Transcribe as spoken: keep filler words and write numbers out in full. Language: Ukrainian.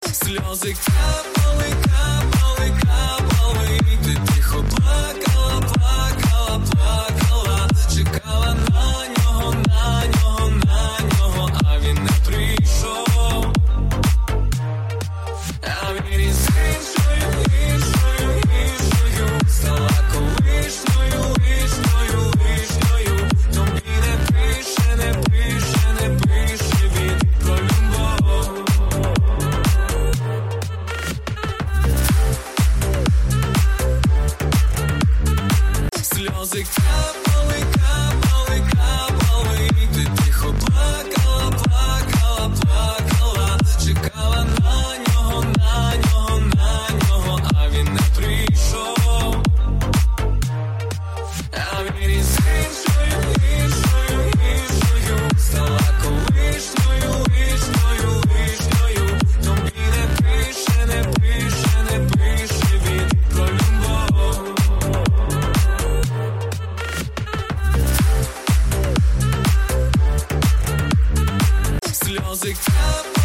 Сльози капали, капали, капали. Ти тихо плакала, плакала, плакала. Чекала на нього, на нього, на нього, а він не прийшов. А він із іншою, іншою, іншою стала колишньою, лишньою, лишньою. Тобі не пише, не пише, не пише він про любов. Сльози капали, капали, капали. Ти тихо плакала, плакала, плакала. Чекала на нього, на нього, на нього, а він не прийшов. А він із іншою, іншою, іншою стала колишньою, лишньою, лишньою. Тобі не пише, не пише, не пише він про любов. Сльози капали.